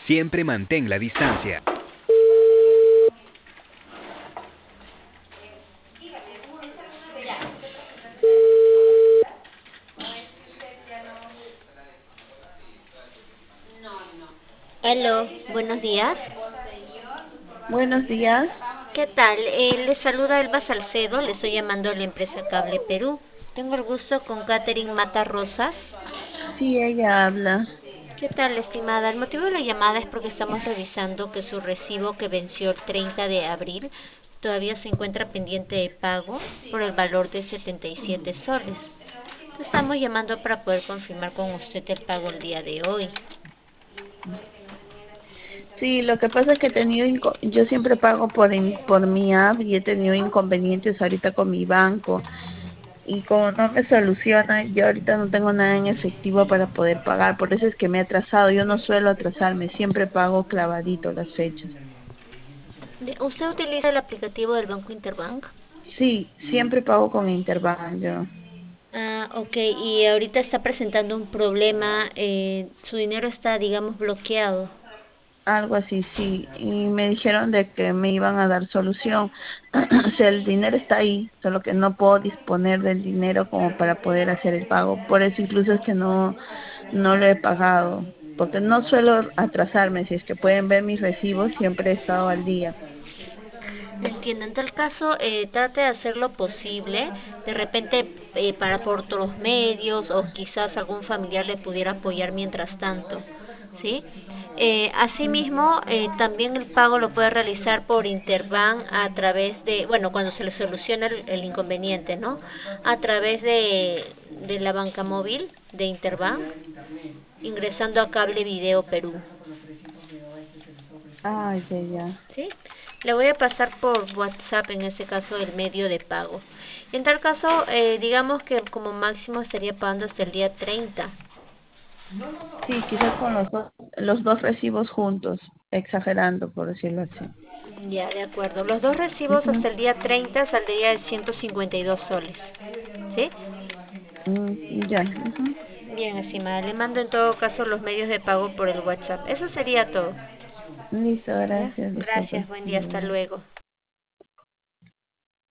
Siempre mantén la distancia. Aló, buenos días. Buenos días. ¿Qué tal? Les saluda Elba Salcedo, le estoy llamando a la empresa Cable Perú. Tengo el gusto con Catherine Mata Rosas. Sí, ella habla. ¿Qué tal, estimada? El motivo de la llamada es porque estamos revisando que su recibo que venció el 30 de abril todavía se encuentra pendiente de pago por el valor de 77 soles. Estamos llamando para poder confirmar con usted el pago el día de hoy. Sí, lo que pasa es que he tenido, yo siempre pago por mi app y he tenido inconvenientes ahorita con mi banco y como no me soluciona, yo ahorita no tengo nada en efectivo para poder pagar, por eso es que me he atrasado. Yo no suelo atrasarme, siempre pago clavadito las fechas. ¿Usted utiliza el aplicativo del Banco Interbank? Sí, siempre pago con Interbank yo. Ah, ok, y ahorita está presentando un problema, su dinero está, digamos, bloqueado. Algo así, sí. Y me dijeron de que me iban a dar solución. O sea, el dinero está ahí, solo que no puedo disponer del dinero como para poder hacer el pago. Por eso incluso es que no lo he pagado, porque no suelo atrasarme. Si es que pueden ver mis recibos, siempre he estado al día. Entiendo, en tal caso, trate de hacer lo posible, de repente para por otros medios o quizás algún familiar le pudiera apoyar mientras tanto, ¿sí? Asimismo, también el pago lo puede realizar por Interbank a través de, bueno, cuando se le soluciona el inconveniente, ¿no? A través de la banca móvil de Interbank, ingresando a Cable Video Perú. Ah, ya, ya. ¿Sí? Le voy a pasar por WhatsApp en ese caso el medio de pago. En tal caso, digamos que como máximo estaría pagando hasta el día 30. Sí, quizás con los dos recibos juntos, exagerando, por decirlo así. Ya, de acuerdo. Los dos recibos Ujú. hasta el día 30 saldría de 152 soles. ¿Sí? Ya. Ujú. Bien, estimada. Le mando en todo caso los medios de pago por el WhatsApp. Eso sería todo. Listo, ¿Ya? gracias, Gracias, disculpe. buen día, hasta Ya. luego.